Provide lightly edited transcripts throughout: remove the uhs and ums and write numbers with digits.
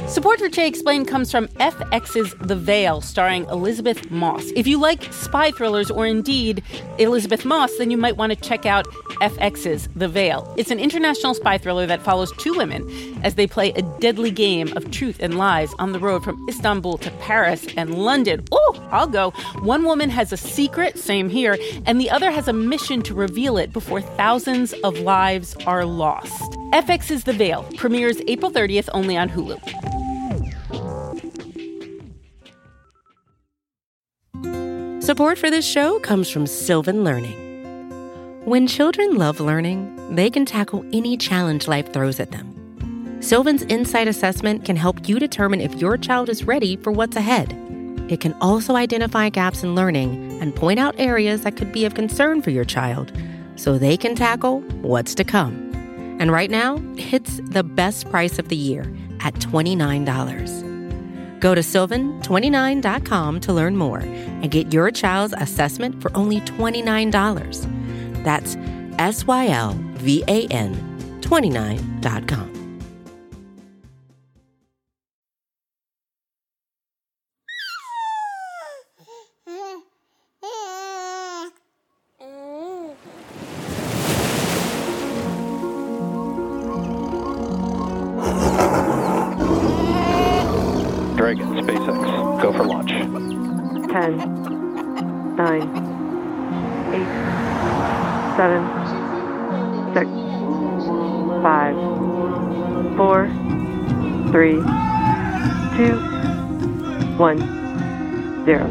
Support for Che Explained comes from FX's The Veil, starring Elizabeth Moss. If you like spy thrillers or indeed Elizabeth Moss, then you might want to check out FX's The Veil. It's an international spy thriller that follows two women as they play a deadly game of truth and lies on the road from Istanbul to Paris and London. Oh, I'll go. One woman has a secret, same here, and the other has a mission to reveal it before thousands of lives are lost. FX's The Veil premieres April 30th only on Hulu. Support for this show comes from Sylvan Learning. When children love learning, they can tackle any challenge life throws at them. Sylvan's Insight Assessment can help you determine if your child is ready for what's ahead. It can also identify gaps in learning and point out areas that could be of concern for your child so they can tackle what's to come. And right now, it's the best price of the year at $29. Go to sylvan29.com to learn more and get your child's assessment for only $29. That's SYLVAN 29.com. Dragon, SpaceX, go for launch. 10, 9, 8, 7, 6, 5, 4, 3, 2, 1, 0.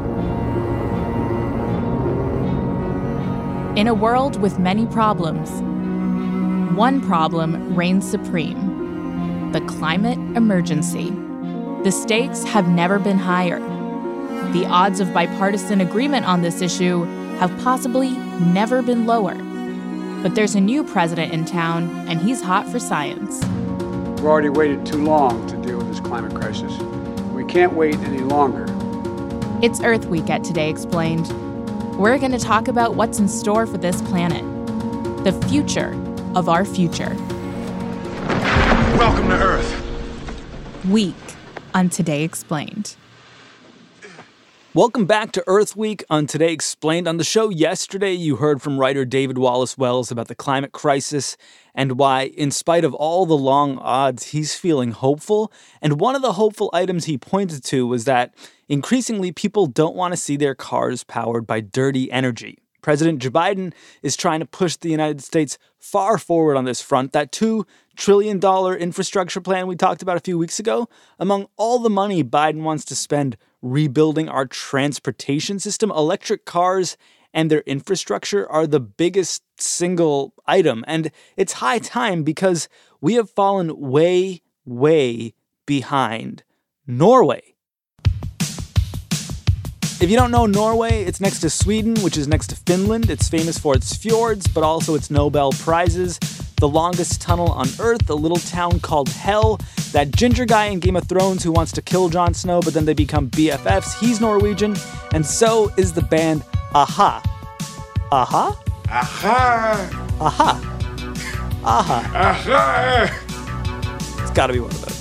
In a world with many problems, one problem reigns supreme: the climate emergency. The stakes have never been higher. The odds of bipartisan agreement on this issue have possibly never been lower. But there's a new president in town, and he's hot for science. We've already waited too long to deal with this climate crisis. We can't wait any longer. It's Earth Week at Today Explained. We're going to talk about what's in store for this planet, the future of our future. Welcome to Earth. Week on Today Explained. Welcome back to Earth Week on Today Explained. On the show yesterday, you heard from writer David Wallace Wells about the climate crisis and why, in spite of all the long odds, he's feeling hopeful. And one of the hopeful items he pointed to was that increasingly people don't want to see their cars powered by dirty energy. President Joe Biden is trying to push the United States far forward on this front. That $2 trillion infrastructure plan we talked about a few weeks ago, among all the money Biden wants to spend rebuilding our transportation system, electric cars and their infrastructure are the biggest single item. And it's high time because we have fallen way, way behind Norway. If you don't know Norway, it's next to Sweden, which is next to Finland. It's famous for its fjords, but also its Nobel Prizes. The longest tunnel on Earth, a little town called Hell. That ginger guy in Game of Thrones who wants to kill Jon Snow, but then they become BFFs. He's Norwegian, and so is the band a-ha. a-ha? Aha! a-ha. a-ha. Aha! It's gotta be one of those.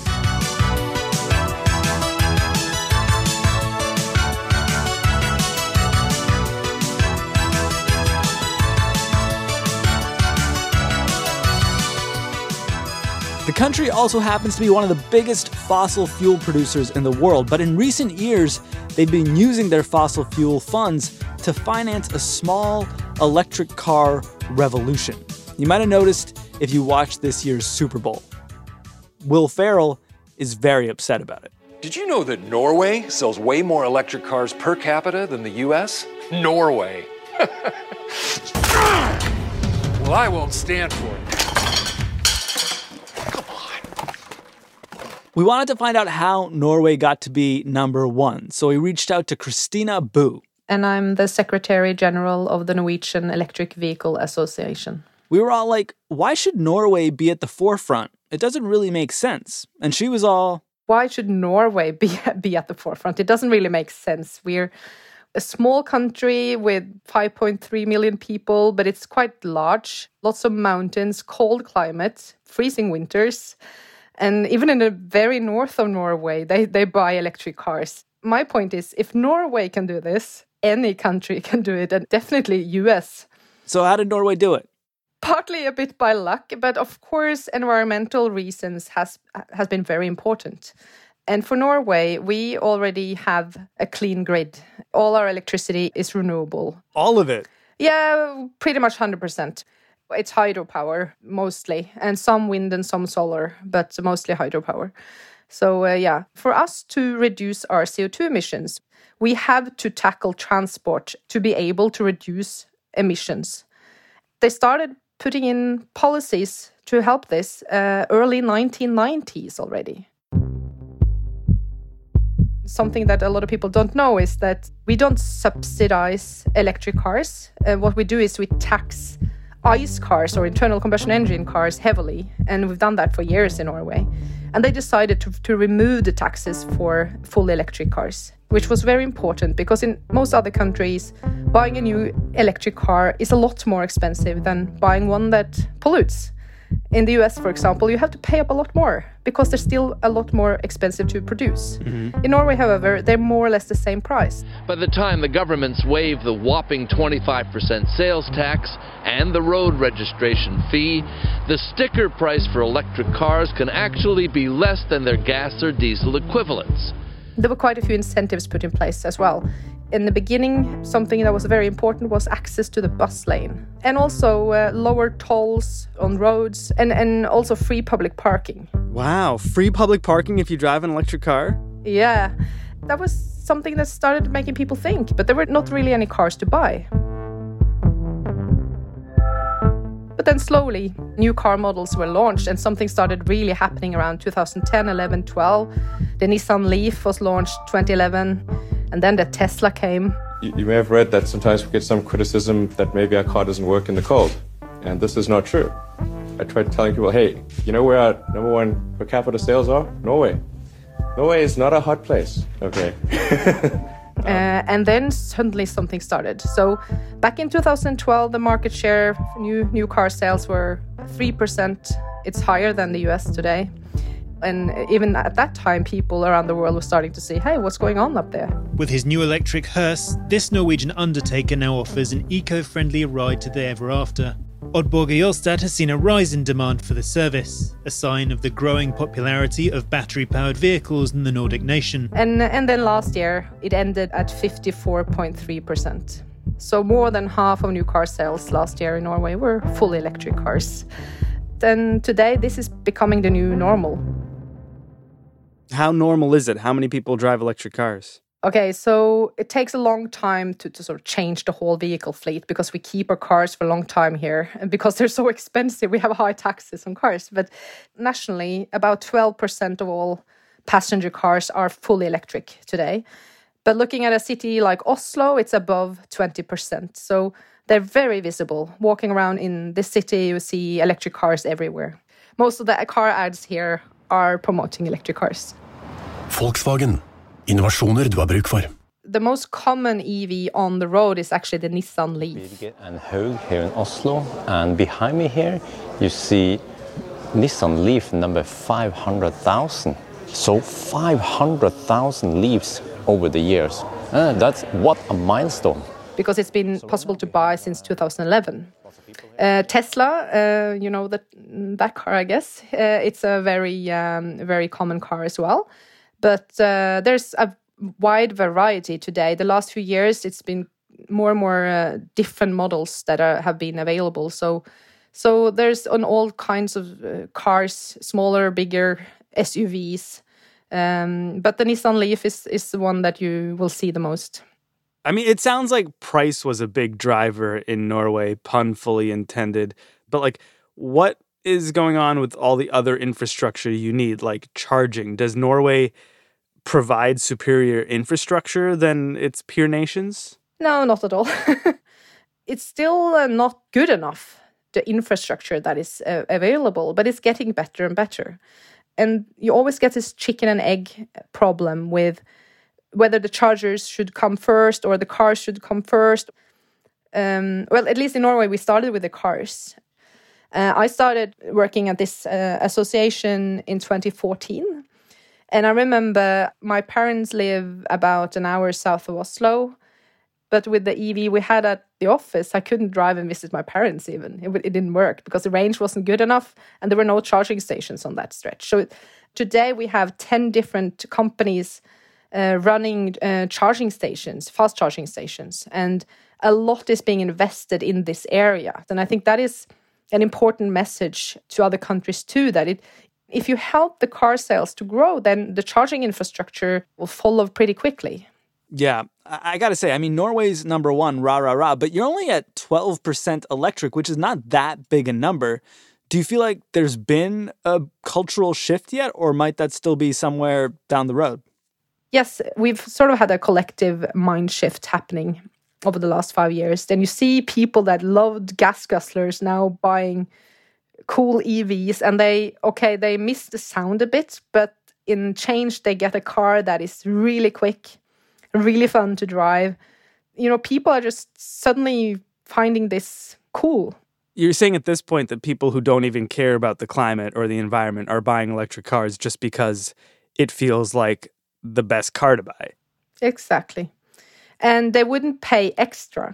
The country also happens to be one of the biggest fossil fuel producers in the world, but in recent years, they've been using their fossil fuel funds to finance a small electric car revolution. You might have noticed if you watched this year's Super Bowl. Will Ferrell is very upset about it. Did you know that Norway sells way more electric cars per capita than the US? Norway. Well, I won't stand for it. We wanted to find out how Norway got to be number one, so we reached out to Christina Boo. And I'm the Secretary General of the Norwegian Electric Vehicle Association. We were all like, why should Norway be at the forefront? It doesn't really make sense. And she was all, why should Norway be at the forefront? It doesn't really make sense. We're a small country with 5.3 million people, but it's quite large. Lots of mountains, cold climate, freezing winters. And even in the very north of Norway, they buy electric cars. My point is, if Norway can do this, any country can do it, and definitely US. So how did Norway do it? Partly a bit by luck, but of course environmental reasons has been very important. And for Norway, we already have a clean grid. All our electricity is renewable. All of it? Yeah, pretty much 100%. It's hydropower, mostly, and some wind and some solar, but mostly hydropower. So, for us to reduce our CO2 emissions, we have to tackle transport to be able to reduce emissions. They started putting in policies to help this early 1990s already. Something that a lot of people don't know is that we don't subsidize electric cars. What we do is we tax ICE cars or internal combustion engine cars heavily, and we've done that for years in Norway. And they decided to remove the taxes for full electric cars, which was very important because in most other countries, buying a new electric car is a lot more expensive than buying one that pollutes. In the US, for example, you have to pay up a lot more because they're still a lot more expensive to produce. Mm-hmm. In Norway, however, they're more or less the same price. By the time the governments waive the whopping 25% sales tax and the road registration fee, the sticker price for electric cars can actually be less than their gas or diesel equivalents. There were quite a few incentives put in place as well. In the beginning, something that was very important was access to the bus lane, and also lower tolls on roads, and also free public parking. Wow, free public parking if you drive an electric car? Yeah, that was something that started making people think, but there were not really any cars to buy. But then slowly, new car models were launched and something started really happening around 2010, 11, 12. The Nissan Leaf was launched 2011, and then the Tesla came. You may have read that sometimes we get some criticism that maybe our car doesn't work in the cold. And this is not true. I tried telling people, hey, you know where our number one per capita sales are? Norway. Norway is not a hot place, okay? And then suddenly something started. So back in 2012, the market share of new car sales were 3%. It's higher than the US today. And even at that time, people around the world were starting to see, hey, what's going on up there? With his new electric hearse, this Norwegian undertaker now offers an eco-friendly ride to the ever after. Odd Borge Jolstad has seen a rise in demand for the service, a sign of the growing popularity of battery-powered vehicles in the Nordic nation. And then last year, it ended at 54.3%. So more than half of new car sales last year in Norway were fully electric cars. And today, this is becoming the new normal. How normal is it? How many people drive electric cars? Okay, so it takes a long time to sort of change the whole vehicle fleet because we keep our cars for a long time here. And because they're so expensive, we have high taxes on cars. But nationally, about 12% of all passenger cars are fully electric today. But looking at a city like Oslo, it's above 20%. So they're very visible. Walking around in this city, you see electric cars everywhere. Most of the car ads here are promoting electric cars. Volkswagen. Innovasjoner du har bruk for. The most common EV on the road is actually the Nissan Leaf. Birgit and Haug here in Oslo, and behind me here you see Nissan Leaf number 500,000. So 500,000 Leafs over the years. That's what a milestone. Because it's been possible to buy since 2011. Tesla, you know that car, I guess. It's a very common car as well. But there's a wide variety today. The last few years, it's been more and more different models that have been available. So there's on all kinds of cars, smaller, bigger, SUVs. But the Nissan Leaf is the one that you will see the most. I mean, it sounds like price was a big driver in Norway, pun fully intended. But like, what is going on with all the other infrastructure you need, like charging? Does Norway provide superior infrastructure than its peer nations? No, not at all. It's still not good enough, the infrastructure that is available, but it's getting better and better. And you always get this chicken and egg problem with whether the chargers should come first or the cars should come first. Well, at least in Norway, we started with the cars. I started working at this association in 2014. And I remember my parents live about an hour south of Oslo. But with the EV we had at the office, I couldn't drive and visit my parents even. It didn't work because the range wasn't good enough and there were no charging stations on that stretch. So today we have 10 different companies running charging stations, fast charging stations. And a lot is being invested in this area. And I think that is an important message to other countries too, that if you help the car sales to grow, then the charging infrastructure will follow pretty quickly. Yeah, I got to say, I mean, Norway's number one, rah, rah, rah, but you're only at 12% electric, which is not that big a number. Do you feel like there's been a cultural shift yet, or might that still be somewhere down the road? Yes, we've sort of had a collective mind shift happening over the last 5 years. Then you see people that loved gas guzzlers now buying cool EVs, and they miss the sound a bit, but in change they get a car that is really quick, really fun to drive. People are just suddenly finding this cool. You're saying at this point that people who don't even care about the climate or the environment are buying electric cars just because it feels like the best car to buy. Exactly. And they wouldn't pay extra.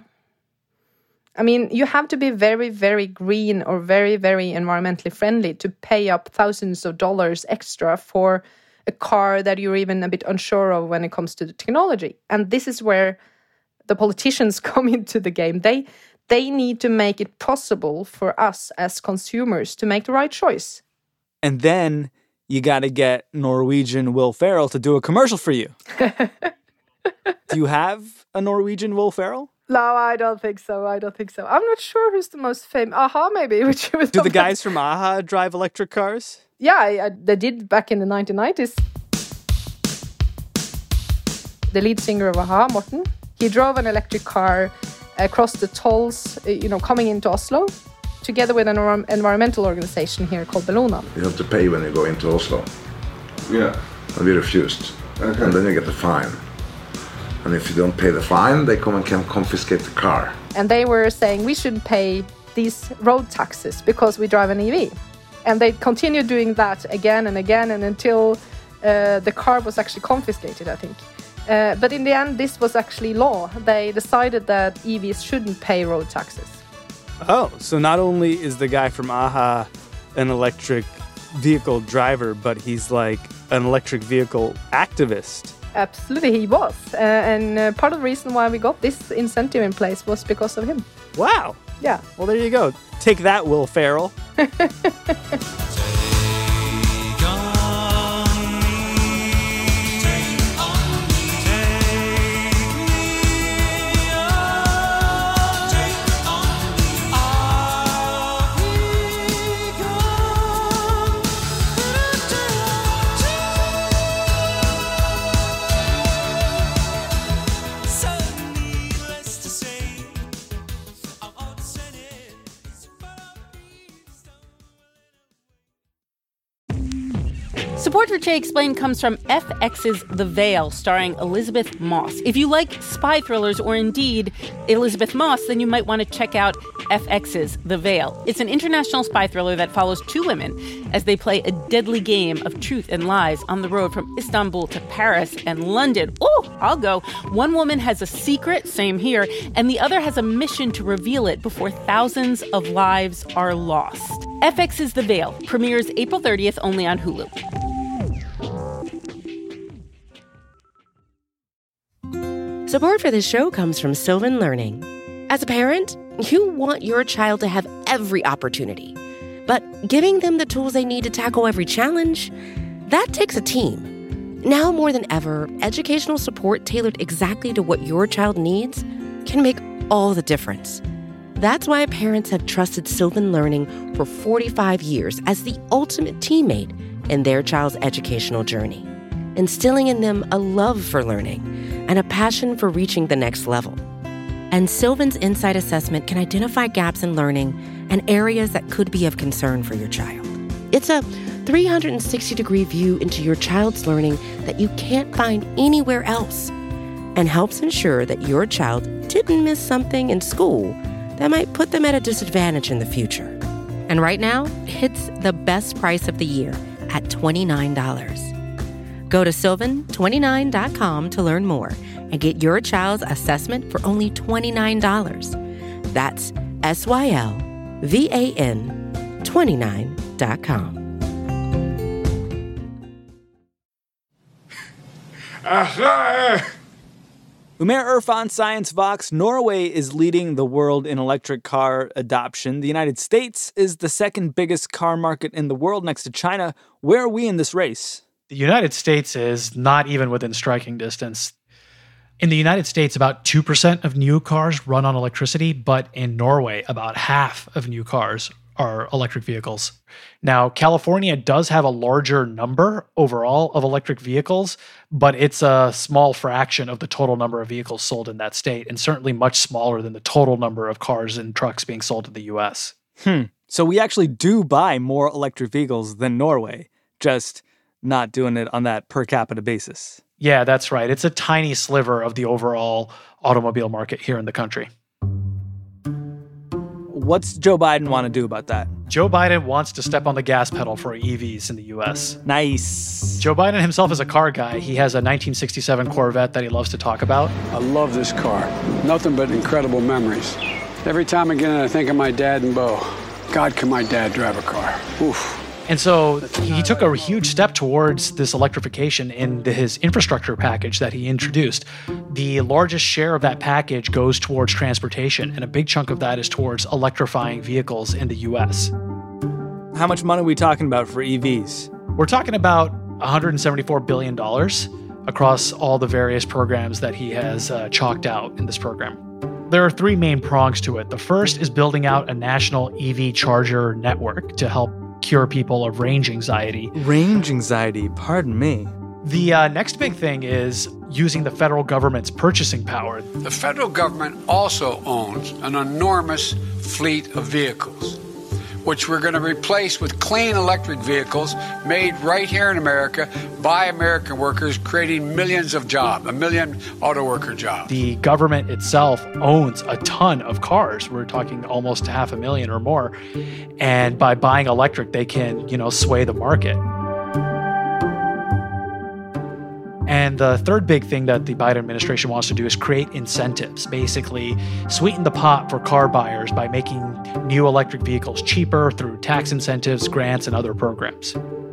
I mean, you have to be very, very green or very, very environmentally friendly to pay up thousands of dollars extra for a car that you're even a bit unsure of when it comes to the technology. And this is where the politicians come into the game. They need to make it possible for us as consumers to make the right choice. And then you got to get Norwegian Will Ferrell to do a commercial for you. Do you have a Norwegian Will Ferrell? No, I don't think so. I'm not sure who's the most famous. Aha, maybe. Do the guys from Aha drive electric cars? Yeah, they did back in the 1990s. The lead singer of Aha, Morten, he drove an electric car across the tolls, coming into Oslo, together with an environmental organization here called Bellona. You have to pay when you go into Oslo. Yeah. And we refused. Okay. And then you get the fine. And if you don't pay the fine, they come and can confiscate the car. And they were saying we shouldn't pay these road taxes because we drive an EV. And they continued doing that again and again, and until the car was actually confiscated, I think. But in the end, this was actually law. They decided that EVs shouldn't pay road taxes. Oh, so not only is the guy from Aha an electric vehicle driver, but he's like an electric vehicle activist. Absolutely, he was. And part of the reason why we got this incentive in place was because of him. Wow. Yeah. Well, there you go. Take that, Will Ferrell. Support for Jay Explained comes from FX's The Veil, starring Elisabeth Moss. If you like spy thrillers or indeed Elisabeth Moss, then you might want to check out FX's The Veil. It's an international spy thriller that follows two women as they play a deadly game of truth and lies on the road from Istanbul to Paris and London. Oh, I'll go. One woman has a secret, same here, and the other has a mission to reveal it before thousands of lives are lost. FX's The Veil premieres April 30th only on Hulu. Support for this show comes from Sylvan Learning. As a parent, you want your child to have every opportunity, but giving them the tools they need to tackle every challenge, that takes a team. Now more than ever, educational support tailored exactly to what your child needs can make all the difference. That's why parents have trusted Sylvan Learning for 45 years as the ultimate teammate in their child's educational journey, instilling in them a love for learning and a passion for reaching the next level. And Sylvan's Insight Assessment can identify gaps in learning and areas that could be of concern for your child. It's a 360-degree view into your child's learning that you can't find anywhere else, and helps ensure that your child didn't miss something in school that might put them at a disadvantage in the future. And right now, it's the best price of the year at $29. Go to sylvan29.com to learn more and get your child's assessment for only $29. That's SYLVAN 29.com. Umair Irfan, Science Vox. Norway is leading the world in electric car adoption. The United States is the second biggest car market in the world next to China. Where are we in this race? The United States is not even within striking distance. In the United States, about 2% of new cars run on electricity, but in Norway, about half of new cars are electric vehicles. Now, California does have a larger number overall of electric vehicles, but it's a small fraction of the total number of vehicles sold in that state, and certainly much smaller than the total number of cars and trucks being sold in the U.S. So we actually do buy more electric vehicles than Norway, just not doing it on that per capita basis. Yeah, that's right. It's a tiny sliver of the overall automobile market here in the country. What's Joe Biden want to do about that? Joe Biden wants to step on the gas pedal for EVs in the U.S. Nice. Joe Biden himself is a car guy. He has a 1967 Corvette that he loves to talk about. I love this car. Nothing but incredible memories. Every time I get in, I think of my dad and Bo. God, can my dad drive a car? Oof. And so he took a huge step towards this electrification in his infrastructure package that he introduced. The largest share of that package goes towards transportation, and a big chunk of that is towards electrifying vehicles in the U.S. How much money are we talking about for EVs? We're talking about $174 billion across all the various programs that he has chalked out in this program. There are three main prongs to it. The first is building out a national EV charger network to help cure people of range anxiety. Range anxiety, pardon me. The next big thing is using the federal government's purchasing power. The federal government also owns an enormous fleet of vehicles, which we're going to replace with clean electric vehicles made right here in America by American workers, creating millions of jobs, 1 million auto worker jobs. The government itself owns a ton of cars. We're talking almost 500,000 or more. And by buying electric, they can, sway the market. And the third big thing that the Biden administration wants to do is create incentives, basically sweeten the pot for car buyers by making new electric vehicles cheaper through tax incentives, grants, and other programs.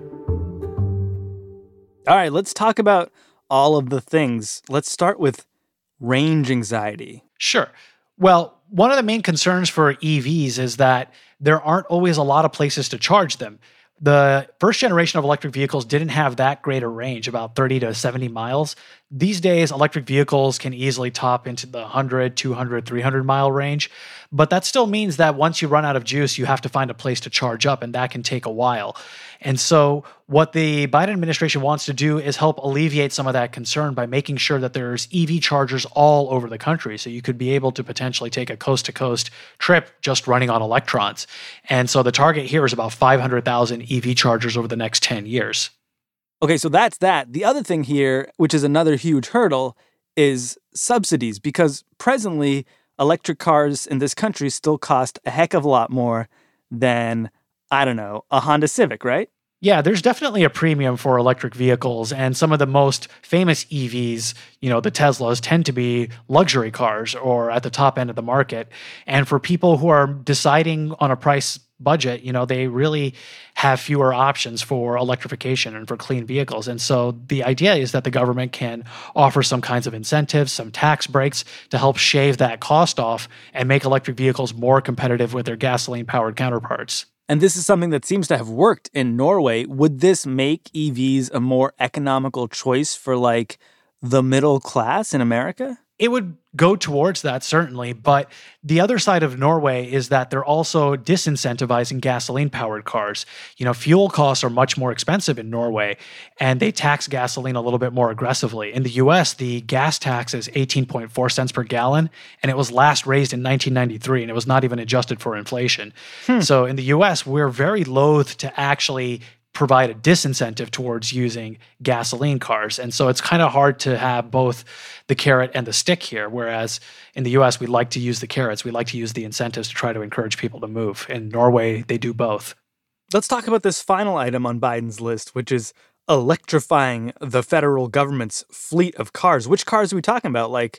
All right, let's talk about all of the things. Let's start with range anxiety. Sure. Well, one of the main concerns for EVs is that there aren't always a lot of places to charge them. The first generation of electric vehicles didn't have that great a range, about 30 to 70 miles. These days, electric vehicles can easily top into the 100, 200, 300 mile range. But that still means that once you run out of juice, you have to find a place to charge up, and that can take a while. And so what the Biden administration wants to do is help alleviate some of that concern by making sure that there's EV chargers all over the country. So you could be able to potentially take a coast-to-coast trip just running on electrons. And so the target here is about 500,000 EV chargers over the next 10 years. Okay, so that's that. The other thing here, which is another huge hurdle, is subsidies, because presently electric cars in this country still cost a heck of a lot more than, I don't know, a Honda Civic, right? Yeah, there's definitely a premium for electric vehicles, and some of the most famous EVs, the Teslas, tend to be luxury cars or at the top end of the market. And for people who are deciding on a price budget, they really have fewer options for electrification and for clean vehicles. And so the idea is that the government can offer some kinds of incentives, some tax breaks to help shave that cost off and make electric vehicles more competitive with their gasoline-powered counterparts. And this is something that seems to have worked in Norway. Would this make EVs a more economical choice for, the middle class in America? It would go towards that, certainly. But the other side of Norway is that they're also disincentivizing gasoline-powered cars. Fuel costs are much more expensive in Norway, and they tax gasoline a little bit more aggressively. In the U.S., the gas tax is 18.4 cents per gallon, and it was last raised in 1993, and it was not even adjusted for inflation. So in the U.S., we're very loath to actually provide a disincentive towards using gasoline cars. And so it's kind of hard to have both the carrot and the stick here. Whereas in the US, we like to use the carrots. We like to use the incentives to try to encourage people to move. In Norway, they do both. Let's talk about this final item on Biden's list, which is electrifying the federal government's fleet of cars. Which cars are we talking about? Like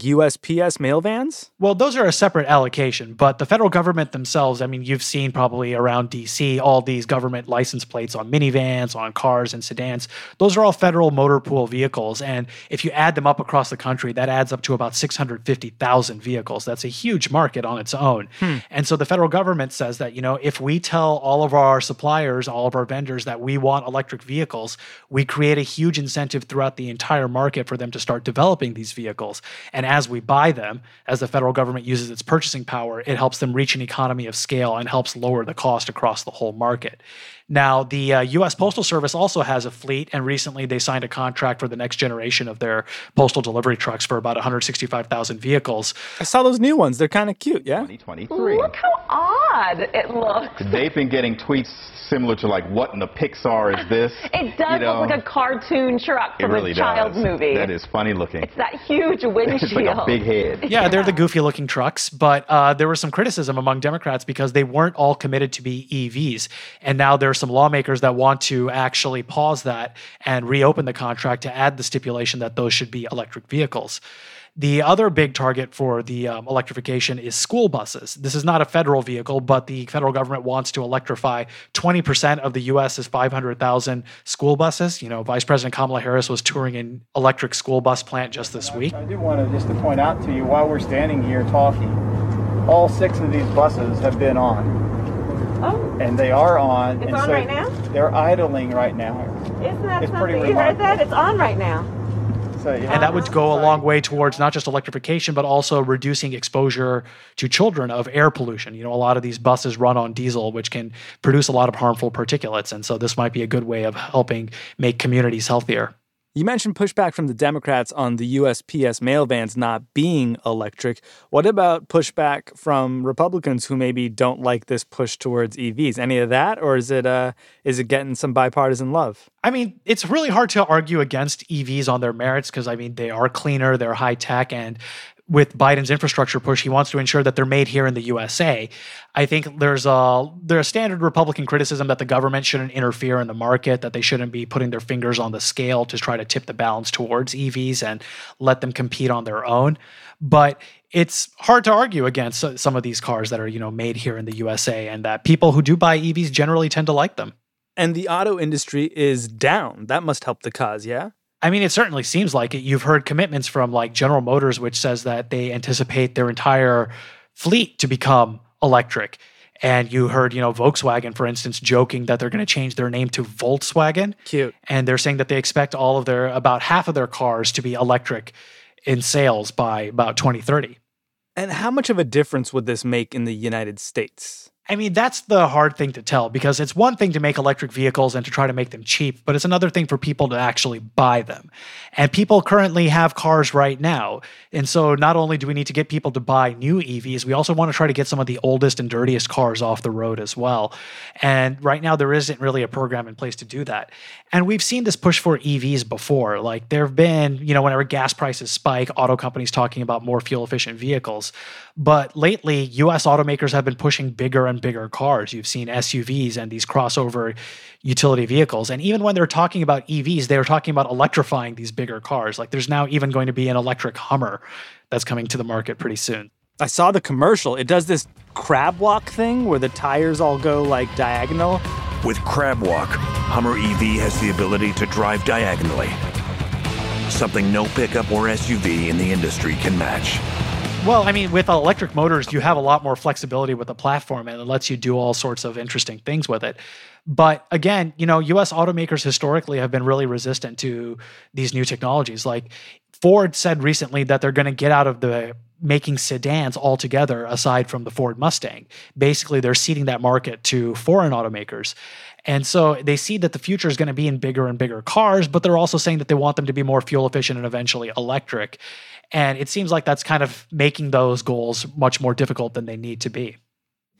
USPS mail vans? Well, those are a separate allocation, but the federal government themselves, I mean, you've seen probably around DC, all these government license plates on minivans, on cars and sedans. Those are all federal motor pool vehicles. And if you add them up across the country, that adds up to about 650,000 vehicles. That's a huge market on its own. And so the federal government says that, if we tell all of our suppliers, all of our vendors that we want electric vehicles, we create a huge incentive throughout the entire market for them to start developing these vehicles. And as we buy them, as the federal government uses its purchasing power, it helps them reach an economy of scale and helps lower the cost across the whole market. Now, the U.S. Postal Service also has a fleet, and recently they signed a contract for the next generation of their postal delivery trucks for about 165,000 vehicles. I saw those new ones. They're kind of cute, yeah? 2023. Look how odd it looks. They've been getting tweets similar to what in the Pixar is this? It does look like a cartoon truck from a child's movie. That is funny looking. It's that huge windshield. It's like a big head. Yeah, they're the goofy looking trucks, but there was some criticism among Democrats because they weren't all committed to be EVs. And now there's some lawmakers that want to actually pause that and reopen the contract to add the stipulation that those should be electric vehicles. The other big target for the electrification is school buses. This is not a federal vehicle, but the federal government wants to electrify 20% of the U.S.'s 500,000 school buses. Vice President Kamala Harris was touring an electric school bus plant just this week. I do want to point out to you, while we're standing here talking, all 6 of these buses have been on. Oh. And they are on. It's on right now? They're idling right now. Isn't that it's something? Pretty You heard remarkable. that? It's on right now. So, yeah. And that would go a long way towards not just electrification, but also reducing exposure to children of air pollution. A lot of these buses run on diesel, which can produce a lot of harmful particulates. And so this might be a good way of helping make communities healthier. You mentioned pushback from the Democrats on the USPS mail vans not being electric. What about pushback from Republicans who maybe don't like this push towards EVs? Any of that, or is it getting some bipartisan love? I mean, it's really hard to argue against EVs on their merits because, they are cleaner, they're high tech, and with Biden's infrastructure push, he wants to ensure that they're made here in the USA. I think there's a standard Republican criticism that the government shouldn't interfere in the market, that they shouldn't be putting their fingers on the scale to try to tip the balance towards EVs and let them compete on their own. But it's hard to argue against some of these cars that are, made here in the USA, and that people who do buy EVs generally tend to like them. And the auto industry is down. That must help the cause, yeah? I mean, it certainly seems like it. You've heard commitments from General Motors, which says that they anticipate their entire fleet to become electric. And you heard, Volkswagen, for instance, joking that they're going to change their name to Volkswagen. Cute. And they're saying that they expect about half of their cars to be electric in sales by about 2030. And how much of a difference would this make in the United States? I mean, that's the hard thing to tell, because it's one thing to make electric vehicles and to try to make them cheap, but it's another thing for people to actually buy them. And people currently have cars right now. And so not only do we need to get people to buy new EVs, we also want to try to get some of the oldest and dirtiest cars off the road as well. And right now there isn't really a program in place to do that. And we've seen this push for EVs before. There have been, whenever gas prices spike, auto companies talking about more fuel efficient vehicles. But lately, US automakers have been pushing bigger and bigger cars. You've seen SUVs and these crossover utility vehicles. And even when they're talking about EVs, they're talking about electrifying these bigger cars. There's now even going to be an electric Hummer that's coming to the market pretty soon. I saw the commercial. It does this crab walk thing where the tires all go diagonal. With Crab Walk, Hummer EV has the ability to drive diagonally. Something no pickup or SUV in the industry can match. Well, I mean, with electric motors, you have a lot more flexibility with the platform, and it lets you do all sorts of interesting things with it. But again, U.S. automakers historically have been really resistant to these new technologies. Ford said recently that they're going to get out of the making sedans altogether, aside from the Ford Mustang. Basically, they're ceding that market to foreign automakers. And so they see that the future is going to be in bigger and bigger cars, but they're also saying that they want them to be more fuel efficient and eventually electric. And it seems like that's kind of making those goals much more difficult than they need to be.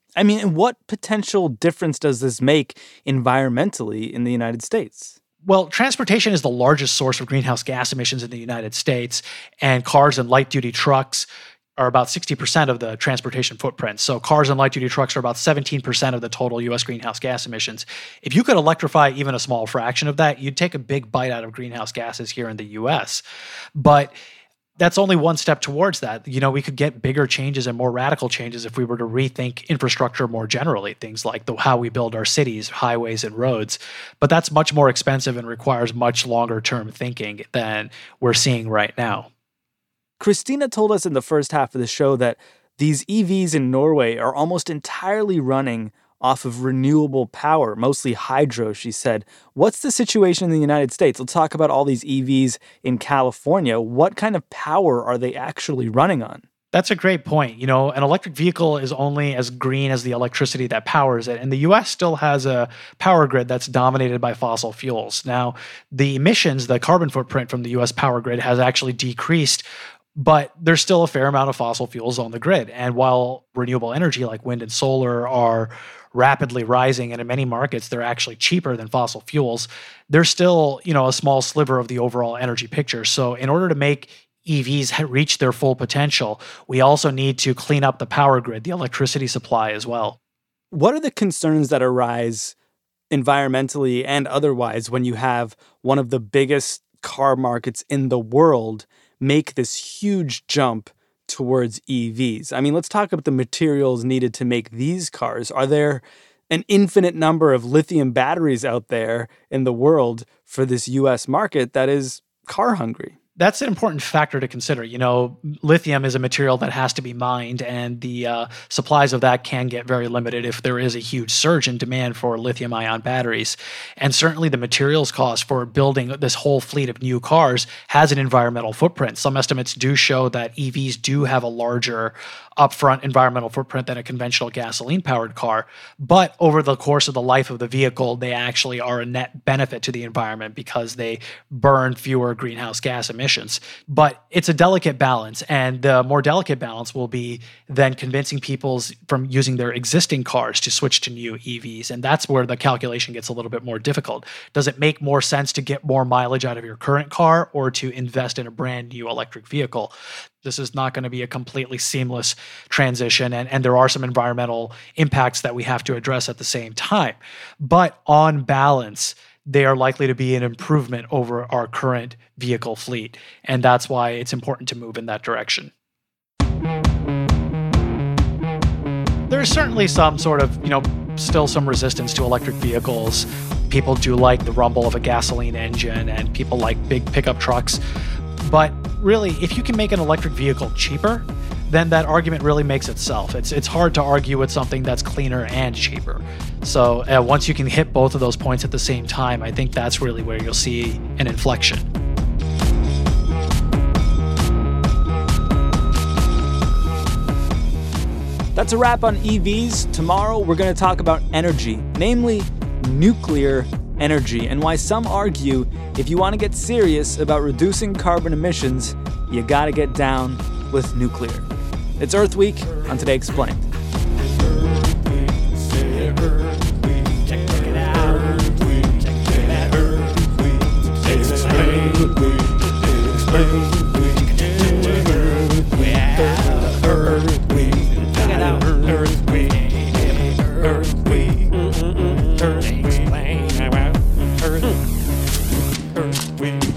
I mean, what potential difference does this make environmentally in the United States? Well, transportation is the largest source of greenhouse gas emissions in the United States, and cars and light-duty trucks are about 60% of the transportation footprint. So cars and light-duty trucks are about 17% of the total U.S. greenhouse gas emissions. If you could electrify even a small fraction of that, you'd take a big bite out of greenhouse gases here in the U.S. But that's only one step towards that. You know, we could get bigger changes and more radical changes if we were to rethink infrastructure more generally, things like how we build our cities, highways, and roads. But that's much more expensive and requires much longer-term thinking than we're seeing right now. Christina told us in the first half of the show that these EVs in Norway are almost entirely running off of renewable power, mostly hydro, she said. What's the situation in the United States? Let's talk about all these EVs in California. What kind of power are they actually running on? That's a great point. You know, an electric vehicle is only as green as the electricity that powers it. And the U.S. still has a power grid that's dominated by fossil fuels. Now, the emissions, the carbon footprint from the U.S. power grid has actually decreased, but there's still a fair amount of fossil fuels on the grid. And while renewable energy like wind and solar are rapidly rising, and in many markets they're actually cheaper than fossil fuels, they're still, you know, a small sliver of the overall energy picture. So in order to make EVs reach their full potential, we also need to clean up the power grid, the electricity supply as well. What are the concerns that arise environmentally and otherwise when you have one of the biggest car markets in the world make this huge jump towards EVs? I mean, let's talk about the materials needed to make these cars. Are there an infinite number of lithium batteries out there in the world for this U.S. market that is car hungry? That's an important factor to consider. You know, lithium is a material that has to be mined, and the supplies of that can get very limited if there is a huge surge in demand for lithium-ion batteries. And certainly the materials cost for building this whole fleet of new cars has an environmental footprint. Some estimates do show that EVs do have a larger upfront environmental footprint than a conventional gasoline-powered car. But over the course of the life of the vehicle, they actually are a net benefit to the environment because they burn fewer greenhouse gas emissions. But it's a delicate balance, and the more delicate balance will be then convincing people from using their existing cars to switch to new EVs. And that's where the calculation gets a little bit more difficult. Does it make more sense to get more mileage out of your current car or to invest in a brand new electric vehicle? This is not going to be a completely seamless transition, and there are some environmental impacts that we have to address at the same time. But on balance, they are likely to be an improvement over our current vehicle fleet, and that's why it's important to move in that direction. There's certainly some sort of, still some resistance to electric vehicles. People do like the rumble of a gasoline engine, and people like big pickup trucks. But really, if you can make an electric vehicle cheaper, then that argument really makes itself. It's hard to argue with something that's cleaner and cheaper. So once you can hit both of those points at the same time, I think that's really where you'll see an inflection. That's a wrap on EVs. Tomorrow, we're going to talk about energy, namely nuclear energy, and why some argue if you want to get serious about reducing carbon emissions, you got to get down with nuclear. It's Earth Week on Today Explained. Earth Week.